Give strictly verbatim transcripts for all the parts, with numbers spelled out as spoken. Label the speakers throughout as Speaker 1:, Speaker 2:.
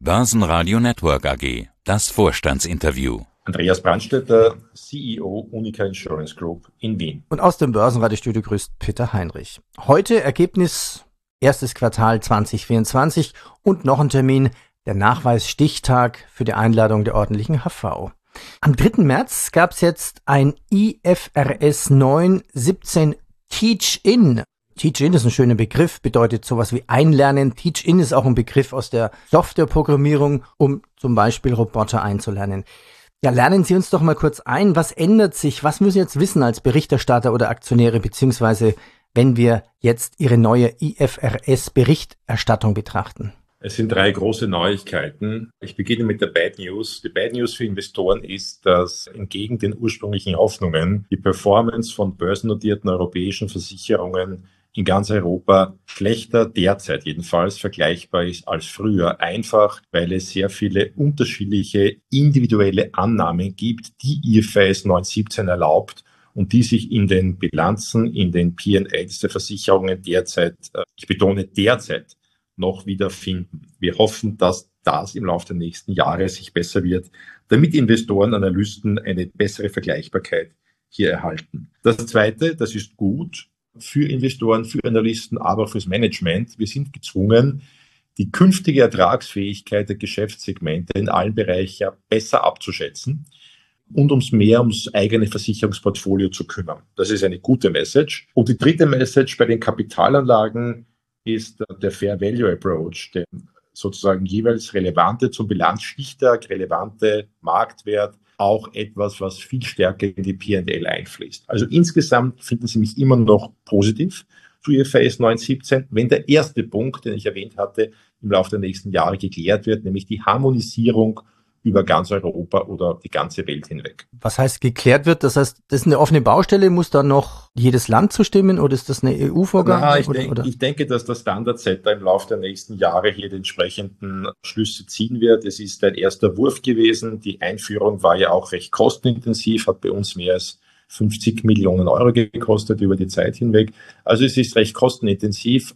Speaker 1: Börsenradio Network A G. Das Vorstandsinterview.
Speaker 2: Andreas Brandstätter, C E O Unica Insurance Group in Wien.
Speaker 3: Und aus dem Börsenradiostudio grüßt Peter Heinrich. Heute Ergebnis erstes Quartal zwanzig vierundzwanzig und noch ein Termin, der Nachweisstichtag für die Einladung der ordentlichen H V. Am dritten März gab es jetzt ein I F R S neun siebzehn Teach-In. Teach-In ist ein schöner Begriff, bedeutet sowas wie Einlernen. Teach-In ist auch ein Begriff aus der Softwareprogrammierung, um zum Beispiel Roboter einzulernen. Ja, lernen Sie uns doch mal kurz ein, was ändert sich, was müssen Sie jetzt wissen als Berichterstatter oder Aktionäre, beziehungsweise wenn wir jetzt Ihre neue I F R S-Berichterstattung betrachten?
Speaker 2: Es sind drei große Neuigkeiten. Ich beginne mit der Bad News. Die Bad News für Investoren ist, dass entgegen den ursprünglichen Hoffnungen die Performance von börsennotierten europäischen Versicherungen in ganz Europa schlechter, derzeit jedenfalls, vergleichbar ist als früher. Einfach, weil es sehr viele unterschiedliche individuelle Annahmen gibt, die I F R S neun siebzehn erlaubt und die sich in den Bilanzen, in den P und Ls der Versicherungen derzeit, ich betone derzeit, noch wiederfinden. Wir hoffen, dass das im Laufe der nächsten Jahre sich besser wird, damit Investoren, Analysten eine bessere Vergleichbarkeit hier erhalten. Das Zweite, das ist gut für Investoren, für Analysten, aber auch fürs Management. Wir sind gezwungen, die künftige Ertragsfähigkeit der Geschäftssegmente in allen Bereichen besser abzuschätzen und uns mehr ums eigene Versicherungsportfolio zu kümmern. Das ist eine gute Message. Und die dritte Message bei den Kapitalanlagen ist der Fair Value Approach, der sozusagen jeweils relevante zum Bilanzstichtag, relevante Marktwert, auch etwas, was viel stärker in die P und L einfließt. Also insgesamt finden Sie mich immer noch positiv zu I F R S neun siebzehn, wenn der erste Punkt, den ich erwähnt hatte, im Laufe der nächsten Jahre geklärt wird, nämlich die Harmonisierung über ganz Europa oder die ganze Welt hinweg.
Speaker 3: Was heißt geklärt wird? Das heißt, das ist eine offene Baustelle, muss da noch jedes Land zustimmen oder ist das eine E U-Vorgabe?
Speaker 2: Na, ich,
Speaker 3: oder,
Speaker 2: denk,
Speaker 3: oder?
Speaker 2: ich denke, dass der Standard-Setter im Laufe der nächsten Jahre hier die entsprechenden Schlüsse ziehen wird. Es ist ein erster Wurf gewesen. Die Einführung war ja auch recht kostenintensiv, hat bei uns mehr als fünfzig Millionen Euro gekostet über die Zeit hinweg. Also es ist recht kostenintensiv,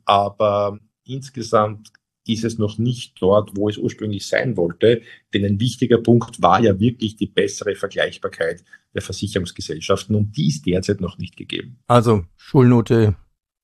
Speaker 2: aber insgesamt ist es noch nicht dort, wo es ursprünglich sein wollte. Denn ein wichtiger Punkt war ja wirklich die bessere Vergleichbarkeit der Versicherungsgesellschaften und die ist derzeit noch nicht gegeben.
Speaker 3: Also Schulnote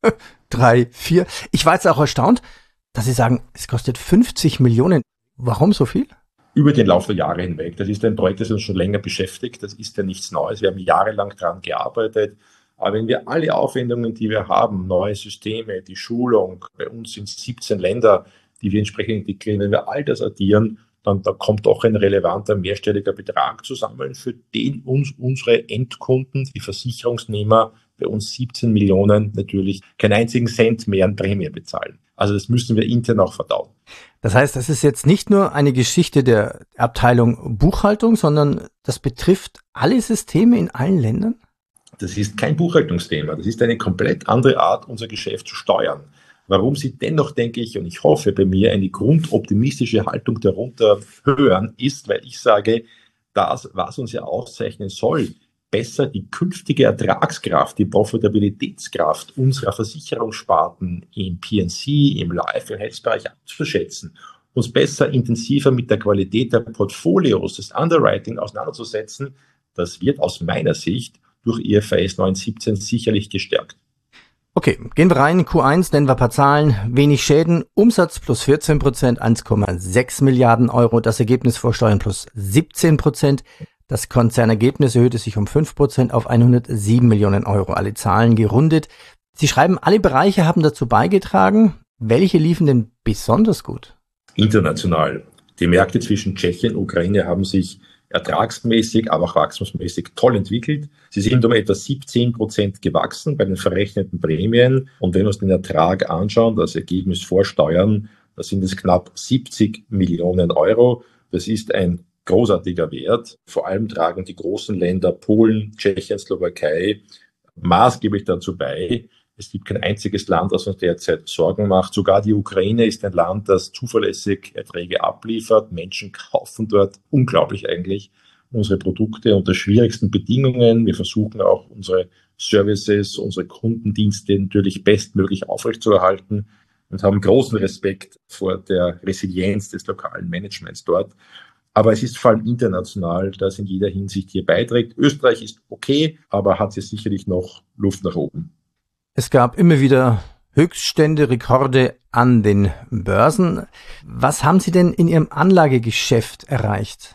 Speaker 3: drei, vier. Ich war jetzt auch erstaunt, dass Sie sagen, es kostet fünfzig Millionen. Warum so viel?
Speaker 2: Über den Lauf der Jahre hinweg. Das ist ein Projekt, das uns schon länger beschäftigt. Das ist ja nichts Neues. Wir haben jahrelang daran gearbeitet. Aber wenn wir alle Aufwendungen, die wir haben, neue Systeme, die Schulung, bei uns sind siebzehn Länder, die wir entsprechend integrieren, wenn wir all das addieren, dann da kommt auch ein relevanter mehrstelliger Betrag zusammen, für den uns unsere Endkunden, die Versicherungsnehmer, bei uns siebzehn Millionen natürlich keinen einzigen Cent mehr an Prämie bezahlen. Also das müssen wir intern auch verdauen.
Speaker 3: Das heißt, das ist jetzt nicht nur eine Geschichte der Abteilung Buchhaltung, sondern das betrifft alle Systeme in allen Ländern?
Speaker 2: Das ist kein Buchhaltungsthema. Das ist eine komplett andere Art, unser Geschäft zu steuern. Warum Sie dennoch, denke ich, und ich hoffe bei mir, eine grundoptimistische Haltung darunter hören, ist, weil ich sage, das, was uns ja auszeichnen soll, besser die künftige Ertragskraft, die Profitabilitätskraft unserer Versicherungssparten im P und C, im Life- und Health-Bereich abzuschätzen, uns besser, intensiver mit der Qualität der Portfolios, des Underwriting auseinanderzusetzen, das wird aus meiner Sicht durch I F R S neun siebzehn sicherlich gestärkt.
Speaker 3: Okay, gehen wir rein. Q eins, nennen wir ein paar Zahlen. Wenig Schäden. Umsatz plus vierzehn Prozent, eins Komma sechs Milliarden Euro. Das Ergebnis vor Steuern plus siebzehn Prozent. Das Konzernergebnis erhöhte sich um fünf Prozent auf hundertsieben Millionen Euro. Alle Zahlen gerundet. Sie schreiben, alle Bereiche haben dazu beigetragen. Welche liefen denn besonders gut?
Speaker 2: International. Die Märkte zwischen Tschechien und Ukraine haben sich ertragsmäßig, aber auch wachstumsmäßig toll entwickelt. Sie sind um etwa siebzehn Prozent gewachsen bei den verrechneten Prämien. Und wenn wir uns den Ertrag anschauen, das Ergebnis vor Steuern, da sind es knapp siebzig Millionen Euro. Das ist ein großartiger Wert. Vor allem tragen die großen Länder Polen, Tschechien, Slowakei maßgeblich dazu bei. Es gibt kein einziges Land, das uns derzeit Sorgen macht. Sogar die Ukraine ist ein Land, das zuverlässig Erträge abliefert. Menschen kaufen dort, unglaublich eigentlich, unsere Produkte unter schwierigsten Bedingungen. Wir versuchen auch unsere Services, unsere Kundendienste natürlich bestmöglich aufrechtzuerhalten. und haben großen Respekt vor der Resilienz des lokalen Managements dort. Aber es ist vor allem international, das in jeder Hinsicht hier beiträgt. Österreich ist okay, aber hat hier sicherlich noch Luft nach oben.
Speaker 3: Es gab immer wieder Höchststände, Rekorde an den Börsen. Was haben Sie denn in Ihrem Anlagegeschäft erreicht?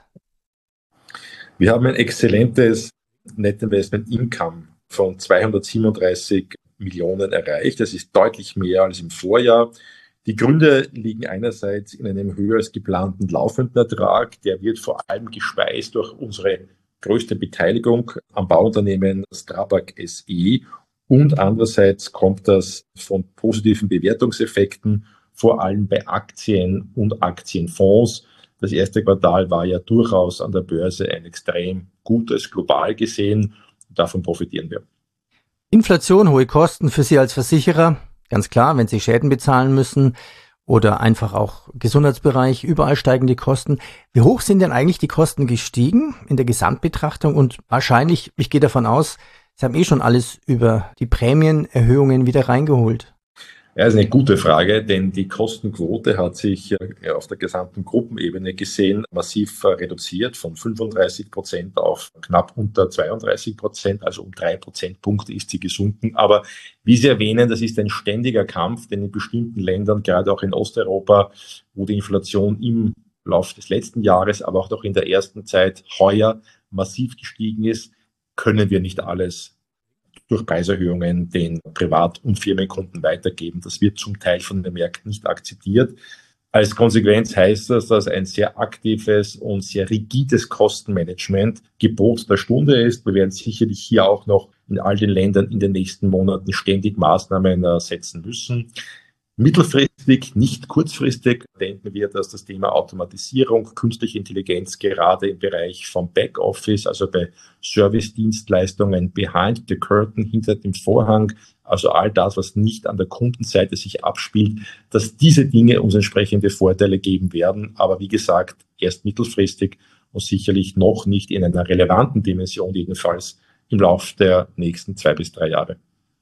Speaker 2: Wir haben ein exzellentes Net Investment Income von zweihundertsiebenunddreißig Millionen erreicht. Das ist deutlich mehr als im Vorjahr. Die Gründe liegen einerseits in einem höher als geplanten laufenden Ertrag. Der wird vor allem gespeist durch unsere größte Beteiligung am Bauunternehmen Strabag S E. Und andererseits kommt das von positiven Bewertungseffekten, vor allem bei Aktien und Aktienfonds. Das erste Quartal war ja durchaus an der Börse ein extrem gutes, global gesehen. Davon profitieren wir.
Speaker 3: Inflation, hohe Kosten für Sie als Versicherer. Ganz klar, wenn Sie Schäden bezahlen müssen oder einfach auch Gesundheitsbereich, überall steigen die Kosten. Wie hoch sind denn eigentlich die Kosten gestiegen in der Gesamtbetrachtung? Und wahrscheinlich, ich gehe davon aus, Sie haben eh schon alles über die Prämienerhöhungen wieder reingeholt.
Speaker 2: Ja, das ist eine gute Frage, denn die Kostenquote hat sich auf der gesamten Gruppenebene gesehen massiv reduziert, von fünfunddreißig Prozent auf knapp unter zweiunddreißig Prozent, also um drei Prozentpunkte ist sie gesunken. Aber wie Sie erwähnen, das ist ein ständiger Kampf, denn in bestimmten Ländern, gerade auch in Osteuropa, wo die Inflation im Laufe des letzten Jahres, aber auch noch in der ersten Zeit heuer massiv gestiegen ist, können wir nicht alles durch Preiserhöhungen den Privat- und Firmenkunden weitergeben. Das wird zum Teil von den Märkten nicht akzeptiert. Als Konsequenz heißt das, dass ein sehr aktives und sehr rigides Kostenmanagement Gebot der Stunde ist. Wir werden sicherlich hier auch noch in all den Ländern in den nächsten Monaten ständig Maßnahmen setzen müssen. Mittelfristig, nicht kurzfristig, denken wir, dass das Thema Automatisierung, künstliche Intelligenz gerade im Bereich vom Backoffice, also bei Service-Dienstleistungen behind the curtain, hinter dem Vorhang, also all das, was nicht an der Kundenseite sich abspielt, dass diese Dinge uns entsprechende Vorteile geben werden. Aber wie gesagt, erst mittelfristig und sicherlich noch nicht in einer relevanten Dimension, jedenfalls im Laufe der nächsten zwei bis drei Jahre.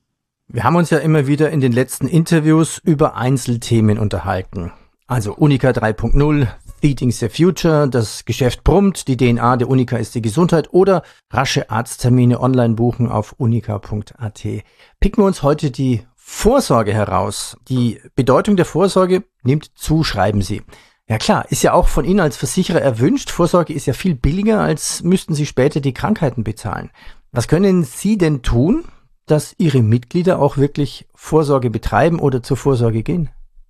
Speaker 3: Wir haben uns ja immer wieder in den letzten Interviews über Einzelthemen unterhalten. Also Unica drei Punkt null, Feeding the Future, das Geschäft brummt, die D N A der Unica ist die Gesundheit oder rasche Arzttermine online buchen auf unica punkt a t. Picken wir uns heute die Vorsorge heraus. Die Bedeutung der Vorsorge nimmt zu, schreiben Sie. Ja klar, ist ja auch von Ihnen als Versicherer erwünscht. Vorsorge ist ja viel billiger, als müssten Sie später die Krankheiten bezahlen. Was können Sie denn tun, dass Ihre Mitglieder auch wirklich Vorsorge betreiben oder zur Vorsorge gehen?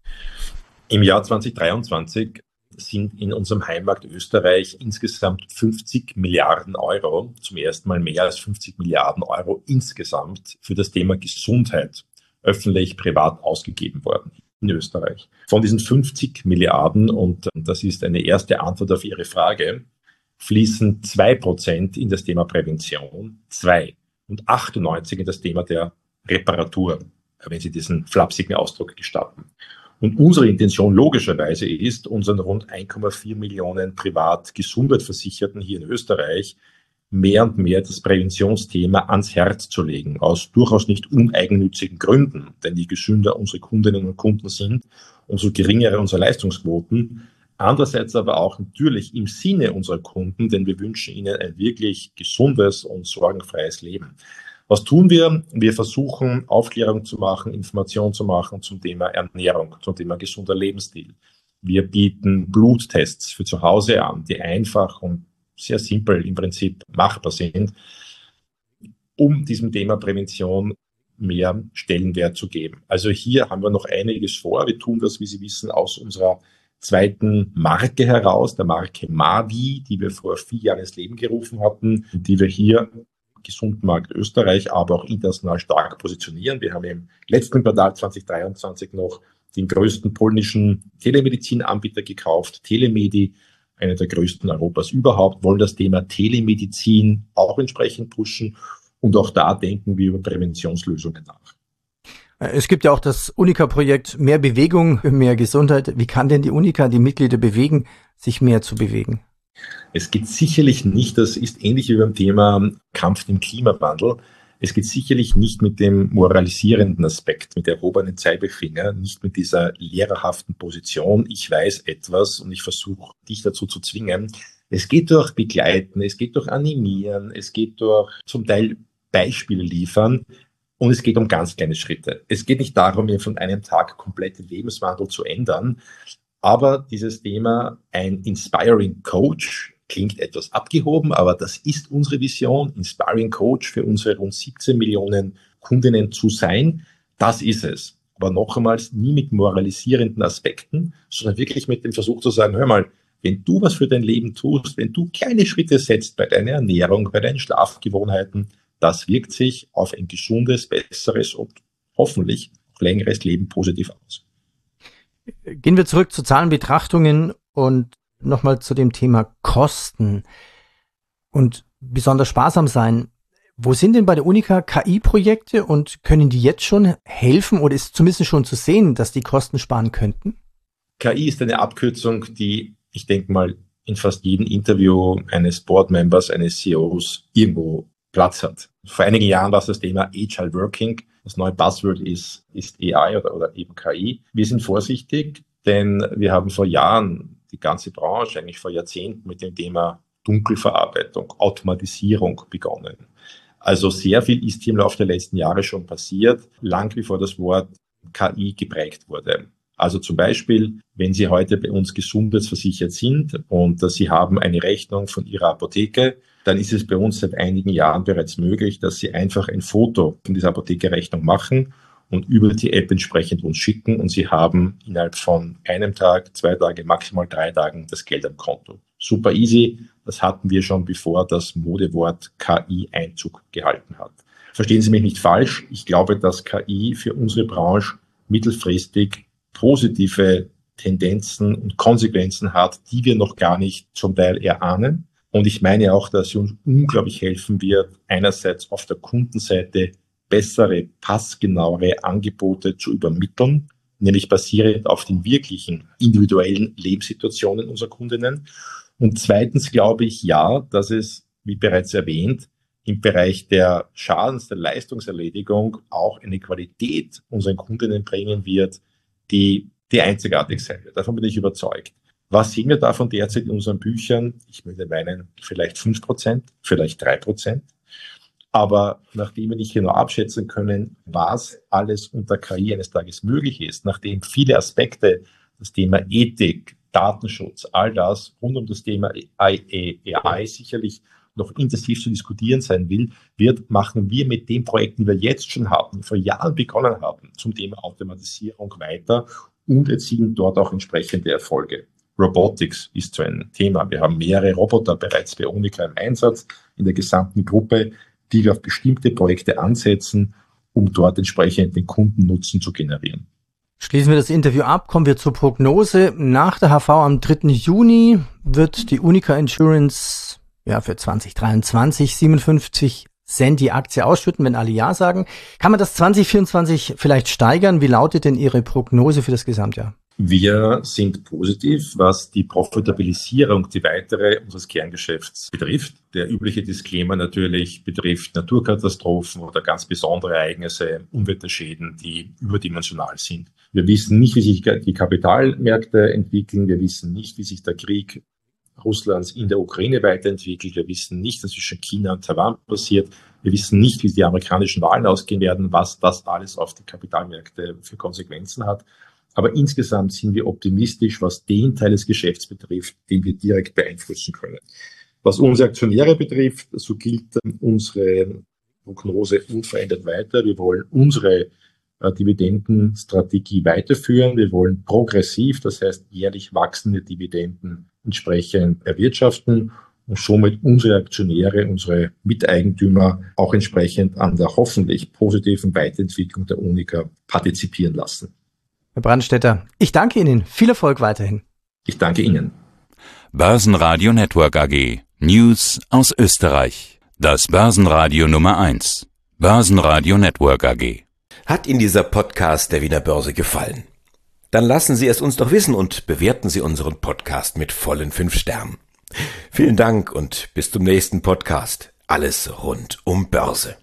Speaker 2: Im Jahr zweitausenddreiundzwanzig sind in unserem Heimatmarkt Österreich insgesamt fünfzig Milliarden Euro, zum ersten Mal mehr als fünfzig Milliarden Euro insgesamt für das Thema Gesundheit öffentlich, privat ausgegeben worden in Österreich. Von diesen fünfzig Milliarden, und das ist eine erste Antwort auf Ihre Frage, fließen zwei Prozent in das Thema Prävention, zwei und achtundneunzig in das Thema der Reparatur, wenn Sie diesen flapsigen Ausdruck gestatten. Und unsere Intention logischerweise ist, unseren rund eins Komma vier Millionen privat Gesundheitsversicherten hier in Österreich mehr und mehr das Präventionsthema ans Herz zu legen, aus durchaus nicht uneigennützigen Gründen. Denn je gesünder unsere Kundinnen und Kunden sind, umso geringer unsere Leistungsquoten. Andererseits aber auch natürlich im Sinne unserer Kunden, denn wir wünschen ihnen ein wirklich gesundes und sorgenfreies Leben. Was tun wir? Wir versuchen, Aufklärung zu machen, Information zu machen zum Thema Ernährung, zum Thema gesunder Lebensstil. Wir bieten Bluttests für zu Hause an, die einfach und sehr simpel im Prinzip machbar sind, um diesem Thema Prävention mehr Stellenwert zu geben. Also hier haben wir noch einiges vor. Wir tun das, wie Sie wissen, aus unserer zweiten Marke heraus, der Marke Mavi, die wir vor vier Jahren ins Leben gerufen hatten, die wir hier im gesunden Markt Österreich, aber auch international stark positionieren. Wir haben im letzten Quartal zweitausenddreiundzwanzig noch den größten polnischen Telemedizinanbieter gekauft, Telemedi, einer der größten Europas überhaupt, wollen das Thema Telemedizin auch entsprechend pushen und auch da denken wir über Präventionslösungen nach.
Speaker 3: Es gibt ja auch das Unica-Projekt Mehr Bewegung, mehr Gesundheit. Wie kann denn die Unica die Mitglieder bewegen, sich mehr zu bewegen?
Speaker 2: Es geht sicherlich nicht, das ist ähnlich wie beim Thema Kampf dem Klimawandel. Es geht sicherlich nicht mit dem moralisierenden Aspekt, mit erhobenen Zeigefinger, nicht mit dieser lehrerhaften Position, ich weiß etwas und ich versuche, dich dazu zu zwingen. Es geht durch Begleiten, es geht durch Animieren, es geht durch zum Teil Beispiele liefern und es geht um ganz kleine Schritte. Es geht nicht darum, hier von einem Tag komplette Lebenswandel zu ändern, aber dieses Thema, ein Inspiring Coach, klingt etwas abgehoben, aber das ist unsere Vision, Inspiring Coach für unsere rund siebzehn Millionen Kundinnen zu sein. Das ist es. Aber noch einmal, nie mit moralisierenden Aspekten, sondern wirklich mit dem Versuch zu sagen, hör mal, wenn du was für dein Leben tust, wenn du kleine Schritte setzt bei deiner Ernährung, bei deinen Schlafgewohnheiten, das wirkt sich auf ein gesundes, besseres und hoffentlich auch längeres Leben positiv aus.
Speaker 3: Gehen wir zurück zu Zahlenbetrachtungen und nochmal zu dem Thema Kosten und besonders sparsam sein. Wo sind denn bei der Unica K I-Projekte und können die jetzt schon helfen oder ist zumindest schon zu sehen, dass die Kosten sparen könnten?
Speaker 2: K I ist eine Abkürzung, die, ich denke mal, in fast jedem Interview eines Boardmembers, eines C E Os irgendwo Platz hat. Vor einigen Jahren war es das Thema Agile Working. Das neue Buzzword ist, ist A I oder, oder eben K I. Wir sind vorsichtig, denn wir haben vor Jahren die ganze Branche, eigentlich vor Jahrzehnten mit dem Thema Dunkelverarbeitung, Automatisierung begonnen. Also sehr viel ist hier im Laufe der letzten Jahre schon passiert, lang bevor das Wort K I geprägt wurde. Also zum Beispiel, wenn Sie heute bei uns gesundheitsversichert sind und Sie haben eine Rechnung von Ihrer Apotheke, dann ist es bei uns seit einigen Jahren bereits möglich, dass Sie einfach ein Foto von dieser Apothekerrechnung machen und über die App entsprechend uns schicken und Sie haben innerhalb von einem Tag, zwei Tage, maximal drei Tagen das Geld am Konto. Super easy, das hatten wir schon, bevor das Modewort K I Einzug gehalten hat. Verstehen Sie mich nicht falsch, ich glaube, dass K I für unsere Branche mittelfristig positive Tendenzen und Konsequenzen hat, die wir noch gar nicht zum Teil erahnen. Und ich meine auch, dass sie uns unglaublich helfen wird, einerseits auf der Kundenseite bessere, passgenauere Angebote zu übermitteln, nämlich basierend auf den wirklichen individuellen Lebenssituationen unserer Kundinnen. Und zweitens glaube ich ja, dass es, wie bereits erwähnt, im Bereich der Schadens-, der Leistungserledigung auch eine Qualität unseren Kundinnen bringen wird, die, die einzigartig sein wird. Davon bin ich überzeugt. Was sehen wir davon derzeit in unseren Büchern? Ich würde meinen, vielleicht fünf Prozent, vielleicht drei Prozent. Aber nachdem wir nicht genau abschätzen können, was alles unter K I eines Tages möglich ist, nachdem viele Aspekte, das Thema Ethik, Datenschutz, all das rund um das Thema A I sicherlich noch intensiv zu diskutieren sein will, wird, machen wir mit den Projekten, die wir jetzt schon haben, vor Jahren begonnen haben, zum Thema Automatisierung weiter und erzielen dort auch entsprechende Erfolge. Robotics ist so ein Thema. Wir haben mehrere Roboter bereits bei Unica im Einsatz in der gesamten Gruppe, die wir auf bestimmte Projekte ansetzen, um dort entsprechend den Kundennutzen zu generieren.
Speaker 3: Schließen wir das Interview ab, kommen wir zur Prognose. Nach der H V am dritten Juni wird die Unica Insurance ja für zwanzig dreiundzwanzig siebenundfünfzig Cent die Aktie ausschütten, wenn alle Ja sagen. Kann man das zwanzig vierundzwanzig vielleicht steigern? Wie lautet denn Ihre Prognose für das Gesamtjahr?
Speaker 2: Wir sind positiv, was die Profitabilisierung, die weitere unseres Kerngeschäfts betrifft. Der übliche Disclaimer natürlich betrifft Naturkatastrophen oder ganz besondere Ereignisse, Unwetterschäden, die überdimensional sind. Wir wissen nicht, wie sich die Kapitalmärkte entwickeln. Wir wissen nicht, wie sich der Krieg Russlands in der Ukraine weiterentwickelt. Wir wissen nicht, was zwischen China und Taiwan passiert. Wir wissen nicht, wie die amerikanischen Wahlen ausgehen werden, was das alles auf die Kapitalmärkte für Konsequenzen hat. Aber insgesamt sind wir optimistisch, was den Teil des Geschäfts betrifft, den wir direkt beeinflussen können. Was unsere Aktionäre betrifft, so gilt unsere Prognose unverändert weiter. Wir wollen unsere äh, Dividendenstrategie weiterführen. Wir wollen progressiv, das heißt jährlich wachsende Dividenden entsprechend erwirtschaften und somit unsere Aktionäre, unsere Miteigentümer auch entsprechend an der hoffentlich positiven Weiterentwicklung der Unica partizipieren lassen.
Speaker 3: Herr Brandstätter, ich danke Ihnen. Viel Erfolg weiterhin.
Speaker 2: Ich danke Ihnen.
Speaker 1: Börsenradio Network A G. News aus Österreich. Das Börsenradio Nummer eins. Börsenradio Network A G.
Speaker 4: Hat Ihnen dieser Podcast der Wiener Börse gefallen? Dann lassen Sie es uns doch wissen und bewerten Sie unseren Podcast mit vollen fünf Sternen. Vielen Dank und bis zum nächsten Podcast. Alles rund um Börse.